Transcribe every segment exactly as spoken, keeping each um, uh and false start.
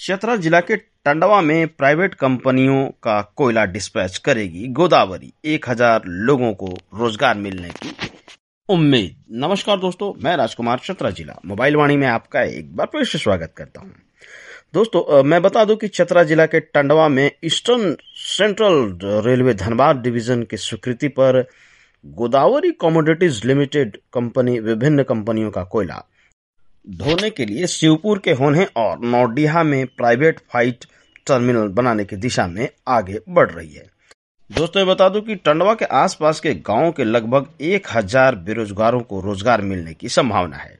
चतरा जिला के टंडवा में प्राइवेट कंपनियों का कोयला डिस्पैच करेगी गोदावरी। एक हजार लोगों को रोजगार मिलने की उम्मीद। नमस्कार दोस्तों, मैं राजकुमार चतरा जिला मोबाइल वाणी में आपका एक बार फिर से स्वागत करता हूं। दोस्तों, मैं बता दूं कि चतरा जिला के टंडवा में Eastern Central Railway Dhanbad division की स्वीकृति पर गोदावरी कमोडिटीज लिमिटेड कंपनी विभिन्न कंपनियों का कोयला ढोने के लिए शिवपुर के होने और नौडिहा में प्राइवेट फाइट टर्मिनल बनाने की दिशा में आगे बढ़ रही है। दोस्तों, ये बता दूं कि टंडवा के आसपास के गांवों के लगभग एक हजार बेरोजगारों को रोजगार मिलने की संभावना है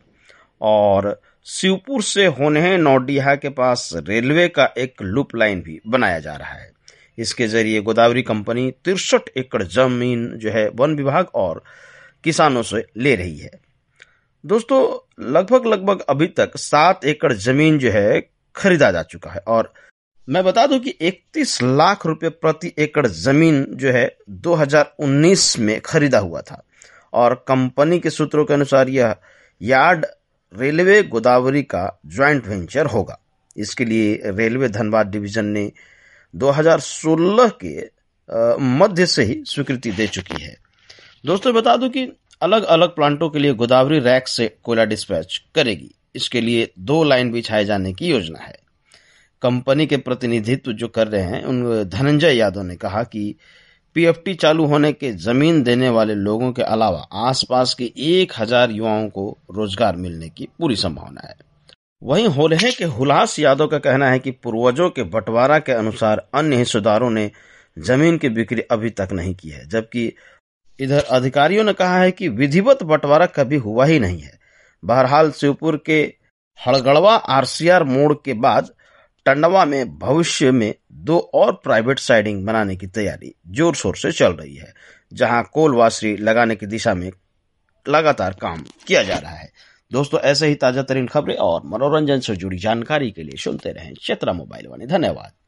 और शिवपुर से होने नौडिहा के पास रेलवे का एक लूप लाइन भी बनाया जा रहा है। इसके जरिए गोदावरी कंपनी तिरसठ एकड़ जमीन जो है वन विभाग और किसानों से ले रही है। दोस्तों, लगभग लगभग अभी तक सात एकड़ जमीन जो है खरीदा जा चुका है और मैं बता दूं कि इकतीस लाख रुपए प्रति एकड़ जमीन जो है दो हज़ार उन्नीस में खरीदा हुआ था और कंपनी के सूत्रों के अनुसार यह यार्ड रेलवे गोदावरी का ज्वाइंट वेंचर होगा। इसके लिए रेलवे धनबाद डिवीजन ने दो हज़ार सोलह के आ, मध्य से ही स्वीकृति दे चुकी है। दोस्तों, बता दूं कि अलग अलग प्लांटों के लिए गोदावरी रैक से कोयला डिस्पैच करेगी। इसके लिए दो लाइन बिछाए जाने की योजना है। कंपनी के प्रतिनिधित्व जो कर रहे हैं उन धनंजय यादव ने कहा कि पीएफटी चालू होने के जमीन देने वाले लोगों के अलावा आसपास के एक हजार युवाओं को रोजगार मिलने की पूरी संभावना है। वहीं होलहे के हुलास यादव का कहना है कि पूर्वजों के बंटवारा के अनुसार अन्य हिस्सेदारों ने जमीन की बिक्री अभी तक नहीं की है, जबकि इधर अधिकारियों ने कहा है कि विधिवत बंटवारा कभी हुआ ही नहीं है। बहरहाल शिवपुर के हड़गड़वा आरसीआर मोड़ के बाद टंडवा में भविष्य में दो और प्राइवेट साइडिंग बनाने की तैयारी जोर शोर से चल रही है, जहां कोल वाशरी लगाने की दिशा में लगातार काम किया जा रहा है। दोस्तों, ऐसे ही ताजा तरीन खबरें और मनोरंजन से जुड़ी जानकारी के लिए सुनते रहें चतरा मोबाइल वाणी। धन्यवाद।